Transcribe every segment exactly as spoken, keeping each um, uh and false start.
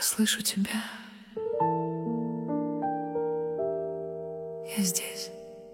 слышу тебя. Я здесь.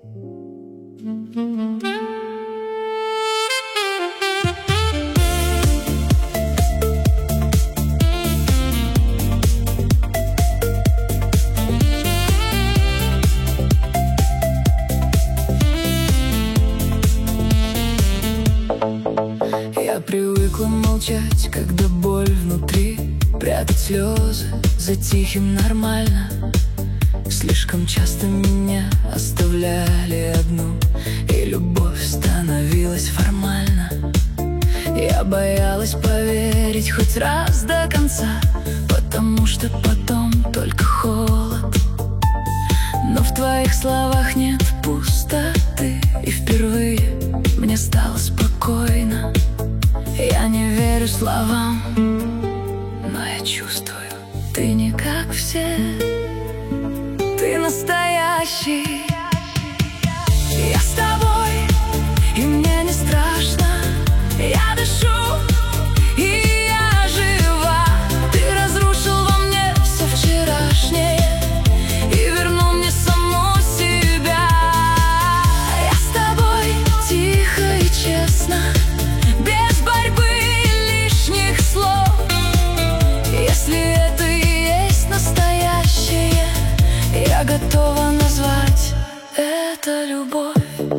Я привыкла молчать, когда боль внутри, прятать слезы за тихим нормально. Слишком часто меня оставляли одну, и любовь становилась формальна. Я боялась поверить хоть раз до конца, потому что потом только холод. Но в твоих словах нет пустоты, и впервые мне стало спокойно. Я не верю словам, но я чувствую, ты не как все. Ты настоящий. Я с тобой, и мне не страшно. Я дышу, и я жива. Ты разрушил во мне все вчерашнее и вернул мне саму себя. Я с тобой тихо и честно, без борьбы и лишних слов. Если это и есть настоящее, я готова назвать это любовь.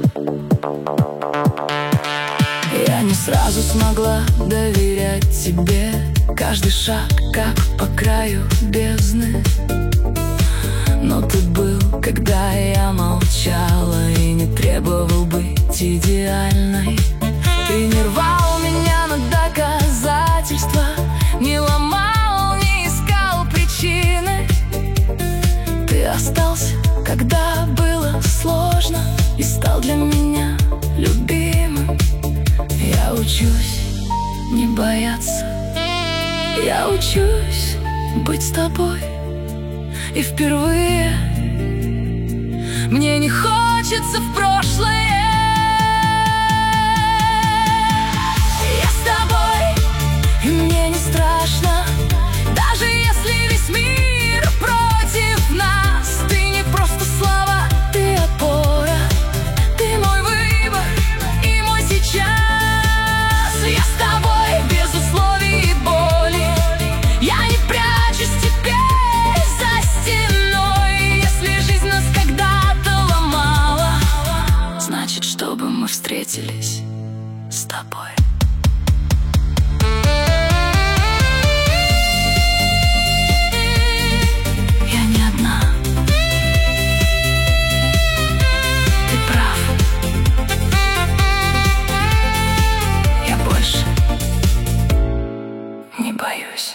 Я не сразу смогла доверять тебе, каждый шаг как по краю бездны. Но ты был, когда я молчала и не требовал быть идеальной. Ты не рвал меня на доказательства, не ломал, не искал причины. Ты остался, когда было сложно, и стал для меня любимым. Я учусь не бояться, я учусь быть с тобой. И впервые мне не хочется в прошлое. Я с тобой, и мне не страшно, даже если весь мир против нас. Ты не просто слова, ты опора, ты мой выбор и мой сейчас. Я с тобой без условий и боли, я не прячусь теперь за стеной. Если жизнь нас когда-то ломала, значит, чтобы мы встретились с тобой. Не боюсь.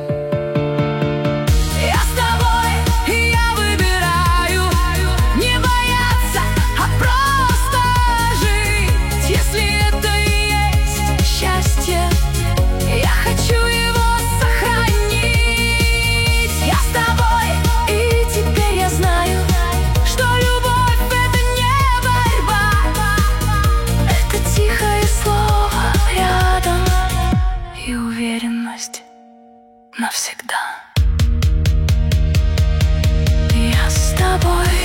Я с тобой, и я выбираю не бояться, а просто жить. Если это и есть счастье, я хочу его сохранить. Я с тобой, и теперь я знаю, что любовь — это не борьба, это тихое слово рядом и уверенность навсегда. Я с тобой.